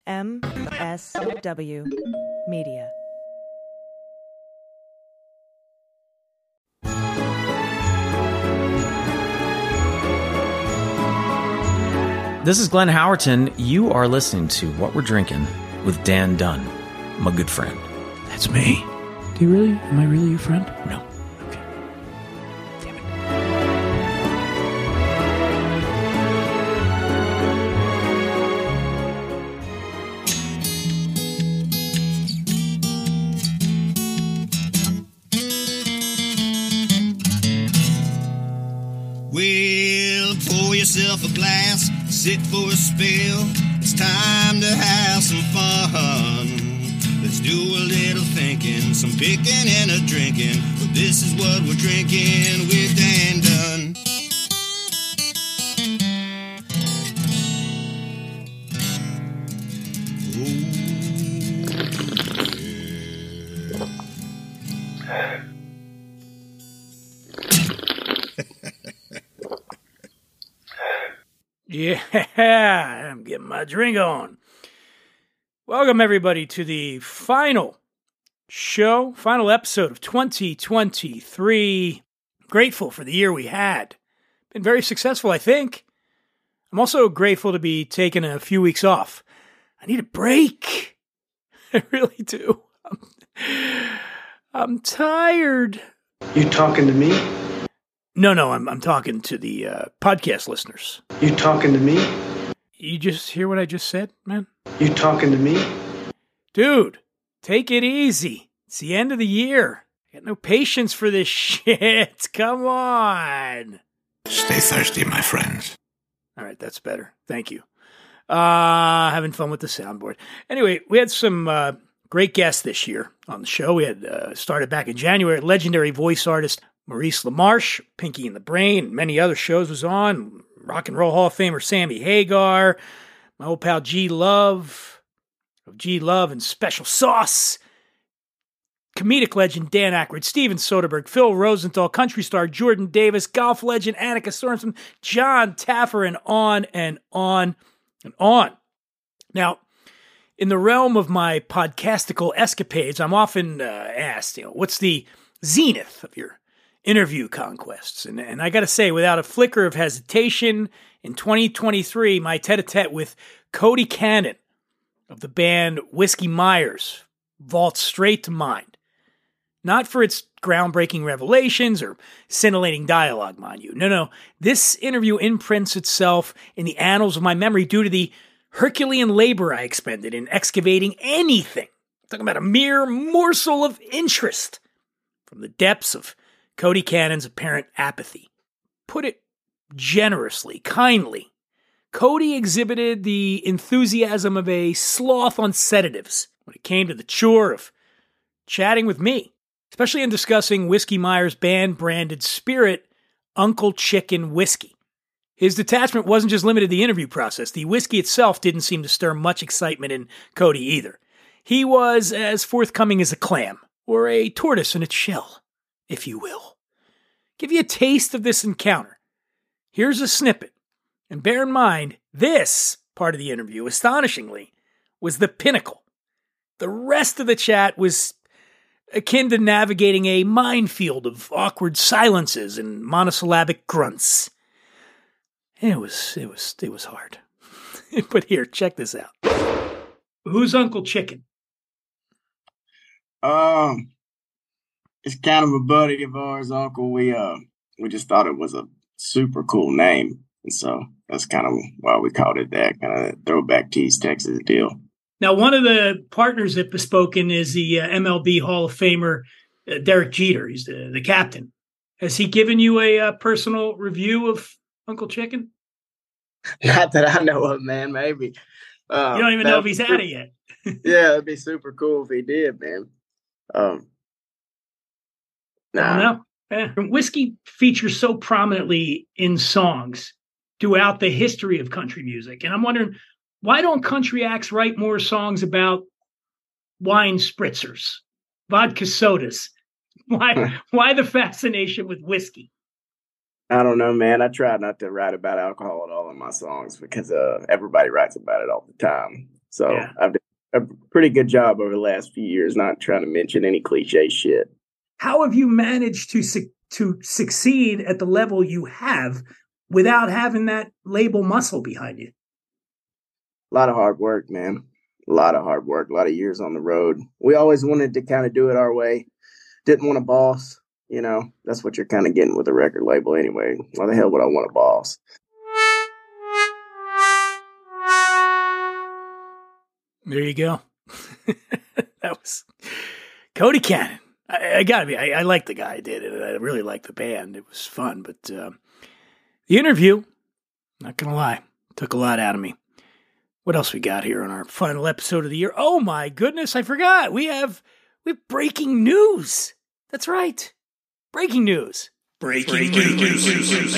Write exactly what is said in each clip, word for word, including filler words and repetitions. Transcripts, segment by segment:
M S W Media. This is Glenn Howerton. You are listening to What We're Drinking with Dan Dunn, my good friend. That's me. Do you really? Am I really your friend? No. Okay. Damn it. Well, pour yourself a glass, sit for a spell. It's time to have some fun. Let's do a little thinking, some picking and a drinking. But this is what we're drinking with Dan Dunn. Yeah, I'm getting my drink on. Welcome, everybody, to the final show, final episode of twenty twenty-three. Grateful for the year we had. Been very successful, I think. I'm also grateful to be taking a few weeks off. I need a break. I really do. I'm, I'm tired. You talking to me? No, no, I'm I'm talking to the uh, podcast listeners. You talking to me? You just hear what I just said, man? You talking to me? Dude, take it easy. It's the end of the year. I got no patience for this shit. Come on. Stay thirsty, my friends. All right, that's better. Thank you. Uh, having fun with the soundboard. Anyway, we had some uh, great guests this year on the show. We had uh, started back in January. Legendary voice artist Maurice LaMarche, Pinky and the Brain, and many other shows was on. Rock and Roll Hall of Famer Sammy Hagar, my old pal G Love, of G Love and Special Sauce, comedic legend Dan Aykroyd, Steven Soderbergh, Phil Rosenthal, country star Jordan Davis, golf legend Annika Sorensen, John Taffer, and on and on and on. Now, in the realm of my podcastical escapades, I'm often uh, asked, you know, what's the zenith of your interview conquests? And, and I got to say, without a flicker of hesitation, in twenty twenty-three, my tete-a-tete with Cody Cannon of the band Whiskey Myers vaults straight to mind. Not for its groundbreaking revelations or scintillating dialogue, mind you. No, no. This interview imprints itself in the annals of my memory due to the Herculean labor I expended in excavating anything. I'm talking about a mere morsel of interest from the depths of Cody Cannon's apparent apathy. Put it generously, kindly, Cody exhibited the enthusiasm of a sloth on sedatives when it came to the chore of chatting with me, especially in discussing Whiskey Myers' band-branded spirit, Uncle Chicken Whiskey. His detachment wasn't just limited to the interview process. The whiskey itself didn't seem to stir much excitement in Cody either. He was as forthcoming as a clam, or a tortoise in its shell, if you will. Give you a taste of this encounter. Here's a snippet. And bear in mind, this part of the interview, astonishingly, was the pinnacle. The rest of the chat was akin to navigating a minefield of awkward silences and monosyllabic grunts. It was, it was, it was hard. But here, check this out. Who's Uncle Chicken? Um, it's kind of a buddy of ours, Uncle. We uh, we just thought it was a super cool name, and so that's kind of why we called it that. Kind of throwback to East Texas deal. Now, one of the partners at Bespoken is the uh, M L B Hall of Famer uh, Derek Jeter. He's the, the captain. Has he given you a uh, personal review of Uncle Chicken? Not that I know of, man. Maybe. Uh, you don't even know if he's had it yet. Yeah, it'd be super cool if he did, man. Um, nah. No. Yeah. Whiskey features so prominently in songs throughout the history of country music. And I'm wondering, why don't country acts write more songs about wine spritzers, vodka sodas? Why, why the fascination with whiskey? I don't know, man. I try not to write about alcohol at all in my songs because uh, everybody writes about it all the time. So Yeah. I've done a pretty good job over the last few years, not trying to mention any cliche shit. How have you managed to su- to succeed at the level you have without having that label muscle behind you? A lot of hard work, man. A lot of hard work, a lot of years on the road. We always wanted to kind of do it our way. Didn't want a boss. You know, that's what you're kind of getting with a record label anyway. Why the hell would I want a boss? There you go. That was Cody Cannon. I, I gotta be, I, I like the guy I did it. I really liked the band. It was fun, but uh, the interview, not gonna lie, took a lot out of me. What else we got here on our final episode of the year? Oh my goodness, I forgot. We have we have breaking news. That's right. Breaking news. Breaking, breaking news. news.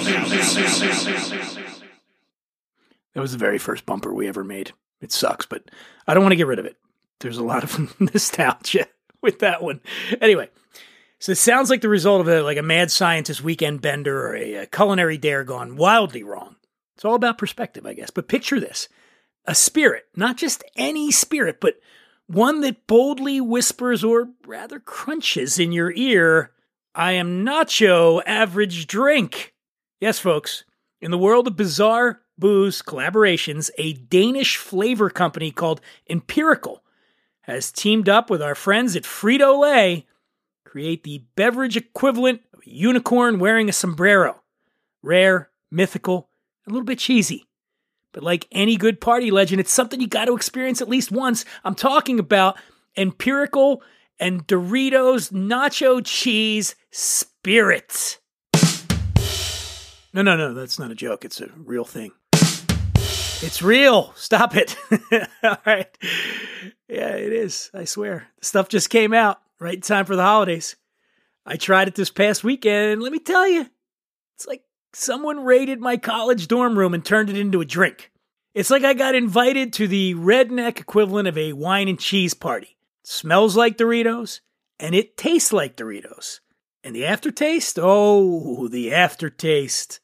That was the very first bumper we ever made. It sucks, but I don't want to get rid of it. There's a lot of nostalgia with that one. Anyway, so it sounds like the result of a like a mad scientist weekend bender or a, a culinary dare gone wildly wrong. It's all about perspective, I guess. But picture this. A spirit, not just any spirit, but one that boldly whispers or rather crunches in your ear, I am Nacho Average Drink. Yes, folks, in the world of bizarre booze collaborations, a Danish flavor company called Empirical has teamed up with our friends at Frito-Lay to create the beverage equivalent of a unicorn wearing a sombrero. Rare, mythical, a little bit cheesy. But like any good party legend, it's something you got to experience at least once. I'm talking about Empirical and Doritos Nacho Cheese Spirit. No, no, no, that's not a joke. It's a real thing. It's real. Stop it. All right. Yeah, it is. I swear. The stuff just came out right in time for the holidays. I tried it this past weekend, and let me tell you, it's like someone raided my college dorm room and turned it into a drink. It's like I got invited to the redneck equivalent of a wine and cheese party. It smells like Doritos, and it tastes like Doritos. And the aftertaste? Oh, the aftertaste.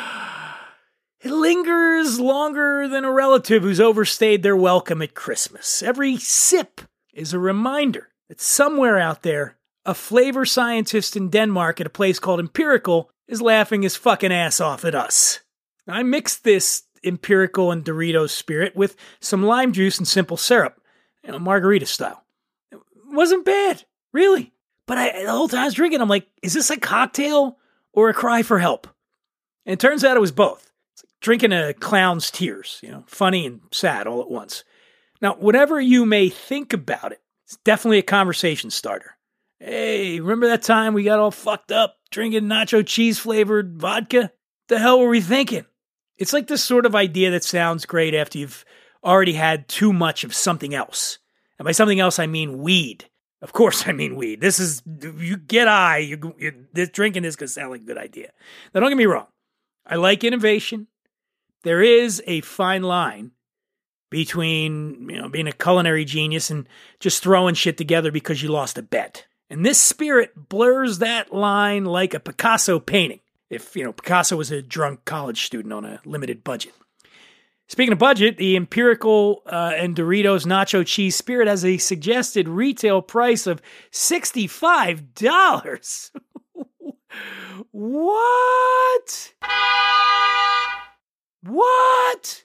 It lingers longer than a relative who's overstayed their welcome at Christmas. Every sip is a reminder that somewhere out there, a flavor scientist in Denmark at a place called Empirical is laughing his fucking ass off at us. I mixed this Empirical and Doritos spirit with some lime juice and simple syrup, you know, margarita style. It wasn't bad, really. But I, the whole time I was drinking, I'm like, is this a cocktail or a cry for help? And it turns out it was both. It's like drinking a clown's tears, you know, funny and sad all at once. Now, whatever you may think about it, it's definitely a conversation starter. Hey, remember that time we got all fucked up drinking nacho cheese flavored vodka? The hell were we thinking? It's like this sort of idea that sounds great after you've already had too much of something else. And by something else, I mean weed. Of course, I mean weed. This is, you get high, you, you, this, drinking this could sound like a good idea. Now, don't get me wrong. I like innovation. There is a fine line between, you know, being a culinary genius and just throwing shit together because you lost a bet. And this spirit blurs that line like a Picasso painting. If, you know, Picasso was a drunk college student on a limited budget. Speaking of budget, the Empirical uh, and Doritos Nacho Cheese Spirit has a suggested retail price of sixty-five dollars. What? What?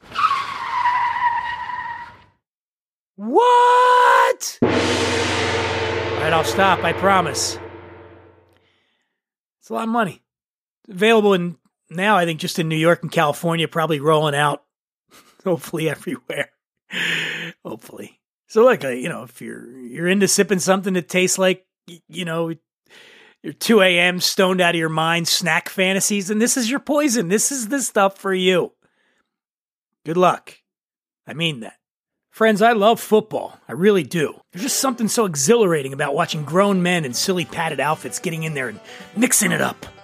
What? All right, I'll stop, I promise. It's a lot of money. It's available in now, I think, just in New York and California, probably rolling out. Hopefully everywhere. Hopefully. So look, uh, you know, if you're you're into sipping something that tastes like, you know, your two a.m. stoned out of your mind snack fantasies, then this is your poison. This is the stuff for you. Good luck. I mean that. Friends, I love football. I really do. There's just something so exhilarating about watching grown men in silly padded outfits getting in there and mixing it up.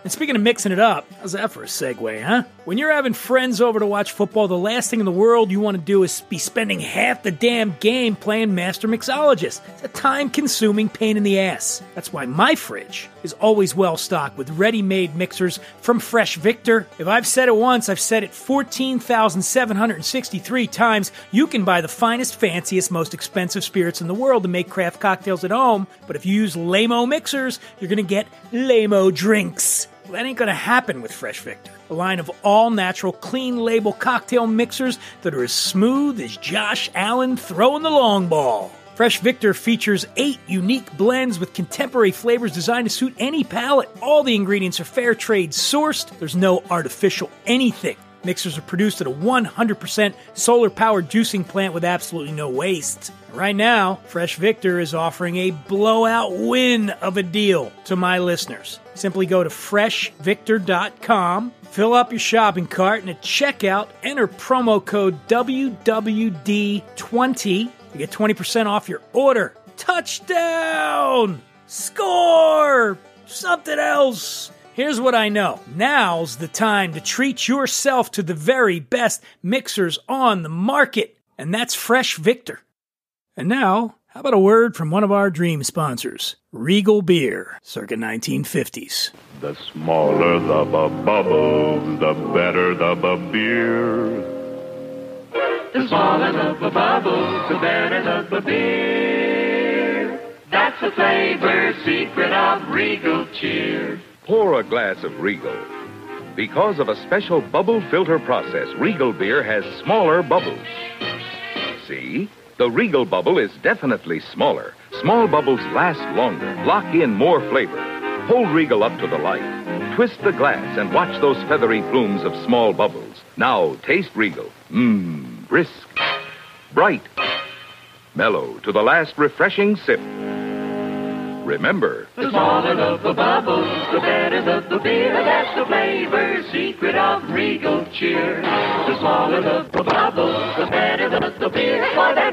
And speaking of mixing it up, how's that for a segue, huh? When you're having friends over to watch football, the last thing in the world you want to do is be spending half the damn game playing Master Mixologist. It's a time-consuming pain in the ass. That's why my fridge is always well-stocked with ready-made mixers from Fresh Victor. If I've said it once, I've said it fourteen thousand seven hundred sixty-three times. You can buy the finest, fanciest, most expensive spirits in the world to make craft cocktails at home, but if you use Lame-O mixers, you're going to get Lame-O drinks. Well, that ain't going to happen with Fresh Victor, a line of all-natural, clean-label cocktail mixers that are as smooth as Josh Allen throwing the long ball. Fresh Victor features eight unique blends with contemporary flavors designed to suit any palate. All the ingredients are fair trade sourced. There's no artificial anything. Mixers are produced at a one hundred percent solar-powered juicing plant with absolutely no waste. Right now, Fresh Victor is offering a blowout win of a deal to my listeners. Simply go to fresh victor dot com, fill up your shopping cart, and at checkout, enter promo code W W D twenty to get twenty percent off your order. Touchdown! Score! Something else! Here's what I know. Now's the time to treat yourself to the very best mixers on the market, and that's Fresh Victor. And now, how about a word from one of our dream sponsors, Regal Beer, circa nineteen fifties. The smaller the bu- bubbles, the better the bu- beer. The smaller the bu- bubbles, the better the bu- beer. That's the flavor secret of Regal Cheer. Pour a glass of Regal. Because of a special bubble filter process, Regal beer has smaller bubbles. See? The Regal bubble is definitely smaller. Small bubbles last longer, lock in more flavor. Hold Regal up to the light. Twist the glass and watch those feathery plumes of small bubbles. Now taste Regal. Mmm, brisk, bright, mellow to the last refreshing sip. Remember, the smaller the bu- bubbles, the better the bu- beer. That's the flavor secret of Regal Cheer. The smaller the bu- bubbles, the better the bu- beer. For that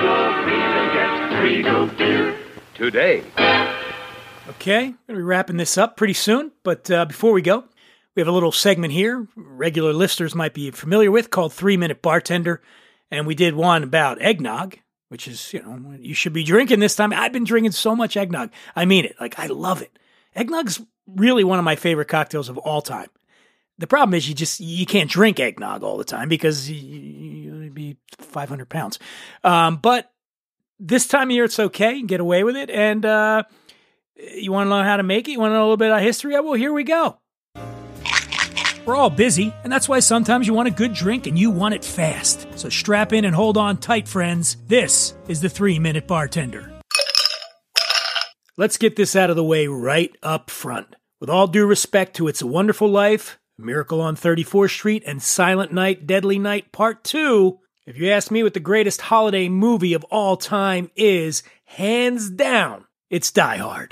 Regal beer gets Regal Cheer. Today. Okay, we're going to be wrapping this up pretty soon, but uh, before we go, we have a little segment here regular listeners might be familiar with called Three Minute Bartender, and we did one about eggnog, which is, you know, you should be drinking this time. I've been drinking so much eggnog. I mean it. Like, I love it. Eggnog's really one of my favorite cocktails of all time. The problem is you just, you can't drink eggnog all the time because you, you'd be five hundred pounds. Um, but this time of year, it's okay. You can get away with it. And uh, you want to know how to make it? You want to know a little bit of history? Well, here we go. We're all busy, and that's why sometimes you want a good drink and you want it fast. So strap in and hold on tight, friends. This is the Three Minute Bartender. Let's get this out of the way right up front. With all due respect to It's a Wonderful Life, Miracle on thirty-fourth Street, and Silent Night, Deadly Night Part two, if you ask me what the greatest holiday movie of all time is, hands down, it's Die Hard.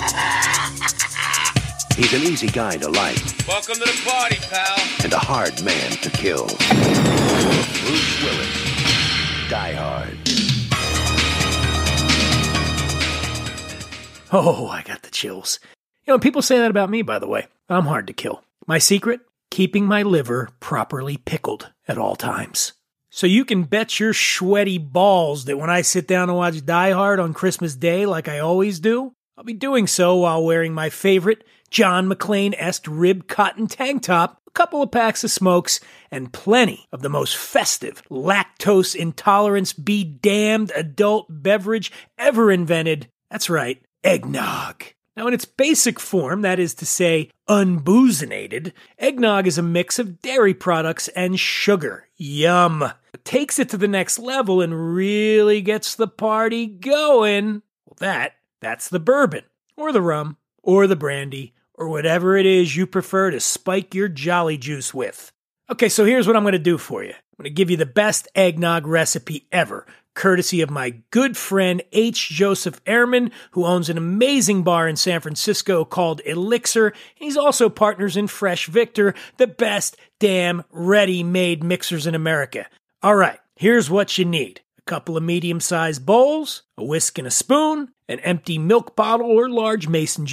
He's an easy guy to like. Welcome to the party, pal. And a hard man to kill. Bruce Willis. Die Hard. Oh, I got the chills. You know, people say that about me, by the way. I'm hard to kill. My secret? Keeping my liver properly pickled at all times. So you can bet your sweaty balls that when I sit down and watch Die Hard on Christmas Day like I always do, I'll be doing so while wearing my favorite John McClane-esque ribbed cotton tank top, a couple of packs of smokes, and plenty of the most festive, lactose intolerance be damned adult beverage ever invented. That's right, eggnog. Now, in its basic form, that is to say, unboozinated, eggnog is a mix of dairy products and sugar. Yum. What takes it to the next level and really gets the party going, well, that, that's the bourbon, or the rum, or the brandy, or whatever it is you prefer to spike your jolly juice with. Okay, so here's what I'm going to do for you. I'm going to give you the best eggnog recipe ever, courtesy of my good friend H. Joseph Ehrman, who owns an amazing bar in San Francisco called Elixir. He's also partners in Fresh Victor, the best damn ready-made mixers in America. All right, here's what you need. A couple of medium-sized bowls, a whisk and a spoon, an empty milk bottle or large mason jar,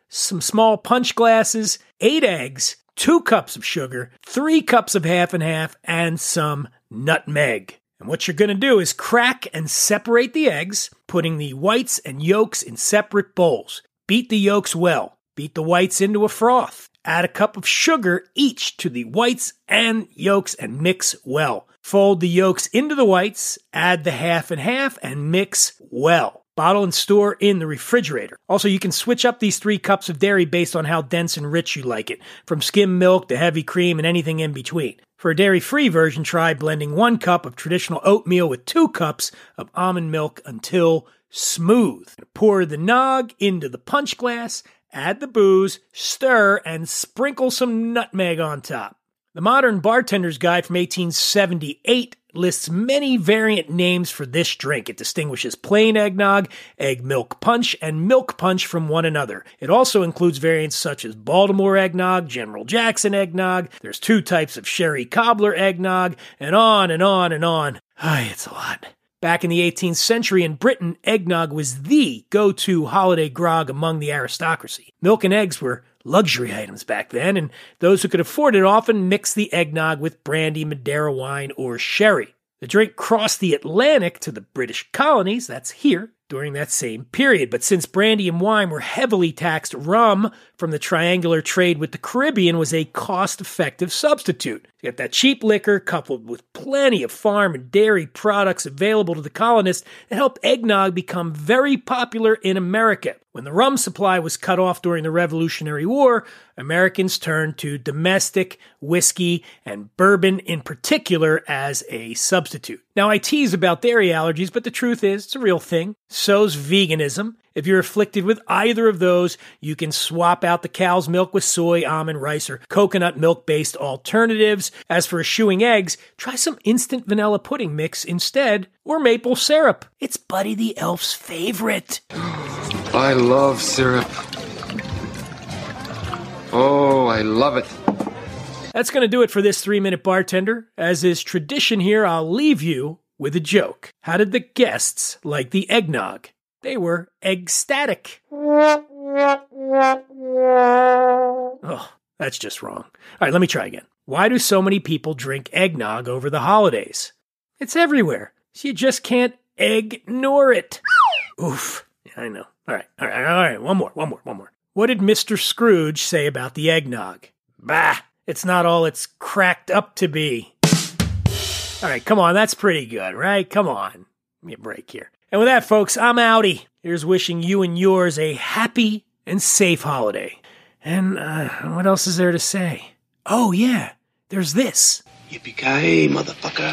some small punch glasses, eight eggs, two cups of sugar, three cups of half and half, and some nutmeg. And what you're going to do is crack and separate the eggs, putting the whites and yolks in separate bowls. Beat the yolks well. Beat the whites into a froth. Add a cup of sugar each to the whites and yolks and mix well. Fold the yolks into the whites, add the half and half, and mix well. Bottle and store in the refrigerator. Also, you can switch up these three cups of dairy based on how dense and rich you like it, from skim milk to heavy cream and anything in between. For a dairy-free version, try blending one cup of traditional oatmeal with two cups of almond milk until smooth. Pour the nog into the punch glass, add the booze, stir, and sprinkle some nutmeg on top. The Modern Bartender's Guide from eighteen seventy-eight lists many variant names for this drink. It distinguishes plain eggnog, egg milk punch, and milk punch from one another. It also includes variants such as Baltimore eggnog, General Jackson eggnog, there's two types of sherry cobbler eggnog, and on and on and on. Ay, it's a lot. Back in the eighteenth century in Britain, eggnog was the go-to holiday grog among the aristocracy. Milk and eggs were luxury items back then, and those who could afford it often mixed the eggnog with brandy, Madeira wine, or sherry. The drink crossed the Atlantic to the British colonies, that's here, during that same period. But since brandy and wine were heavily taxed, rum from the triangular trade with the Caribbean was a cost-effective substitute. You get that cheap liquor coupled with plenty of farm and dairy products available to the colonists that helped eggnog become very popular in America. When the rum supply was cut off during the Revolutionary War, Americans turned to domestic whiskey and bourbon in particular as a substitute. Now, I tease about dairy allergies, but the truth is, it's a real thing. So's veganism. If you're afflicted with either of those, you can swap out the cow's milk with soy, almond, rice, or coconut milk-based alternatives. As for eschewing eggs, try some instant vanilla pudding mix instead, or maple syrup. It's Buddy the Elf's favorite. I love syrup. Oh, I love it. That's going to do it for this three-minute bartender. As is tradition here, I'll leave you with a joke. How did the guests like the eggnog? They were ecstatic. Oh, that's just wrong. All right, let me try again. Why do so many people drink eggnog over the holidays? It's everywhere, so you just can't ignore it. Oof. Yeah, I know. All right, all right, all right. One more, one more, one more. What did Mister Scrooge say about the eggnog? Bah, it's not all it's cracked up to be. All right, come on, that's pretty good, right? Come on. Give me a break here. And with that, folks, I'm outie. Here's wishing you and yours a happy and safe holiday. And uh, what else is there to say? Oh, yeah, there's this. Yippee-ki-yay, motherfucker.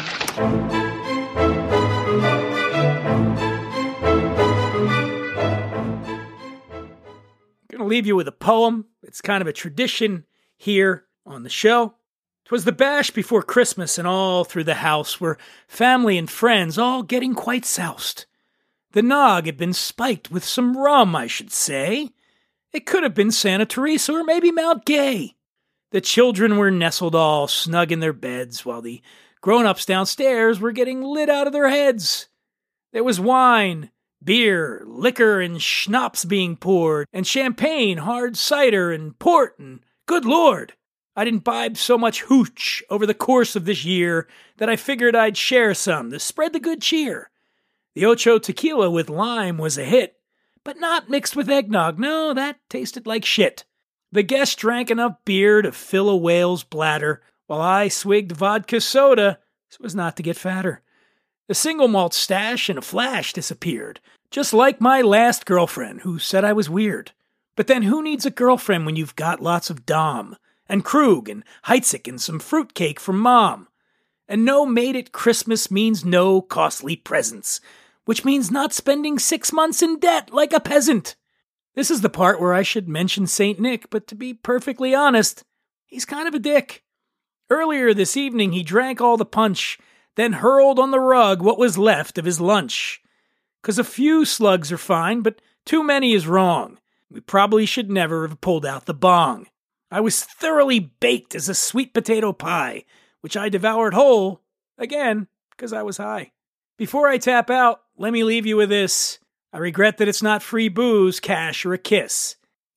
Going to leave you with a poem. It's kind of a tradition here on the show. 'Twas the bash before Christmas, and all through the house were family and friends all getting quite soused. The nog had been spiked with some rum, I should say. It could have been Santa Teresa or maybe Mount Gay. The children were nestled all snug in their beds, while the grown-ups downstairs were getting lit out of their heads. There was wine, beer, liquor, and schnapps being poured, and champagne, hard cider, and port, and good Lord, I didn't bibe so much hooch over the course of this year that I figured I'd share some to spread the good cheer. The Ocho tequila with lime was a hit, but not mixed with eggnog. No, that tasted like shit. The guests drank enough beer to fill a whale's bladder, while I swigged vodka soda so as not to get fatter. The single malt stash in a flash disappeared, just like my last girlfriend who said I was weird. But then who needs a girlfriend when you've got lots of Dom, and Krug, and Heidsieck, and some fruitcake from Mom? And no made it Christmas means no costly presents, which means not spending six months in debt like a peasant. This is the part where I should mention Saint Nick, but to be perfectly honest, he's kind of a dick. Earlier this evening he drank all the punch, then hurled on the rug what was left of his lunch. 'Cause a few slugs are fine, but too many is wrong. We probably should never have pulled out the bong. I was thoroughly baked as a sweet potato pie, which I devoured whole, again, because I was high. Before I tap out, let me leave you with this. I regret that it's not free booze, cash, or a kiss.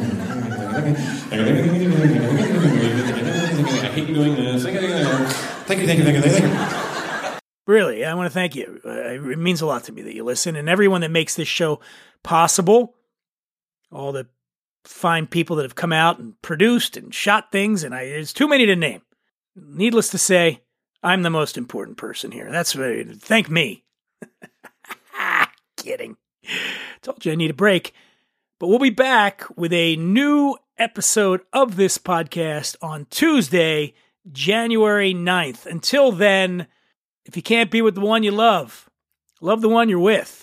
hate doing this. Thank you, thank you, thank you, thank you. Really, I want to thank you. Uh, it means a lot to me that you listen, and everyone that makes this show possible. All the fine people that have come out and produced and shot things, and I, there's too many to name. Needless to say, I'm the most important person here. That's what, thank me. Kidding. Told you I need a break. But we'll be back with a new episode of this podcast on Tuesday, January ninth. Until then, if you can't be with the one you love, love the one you're with.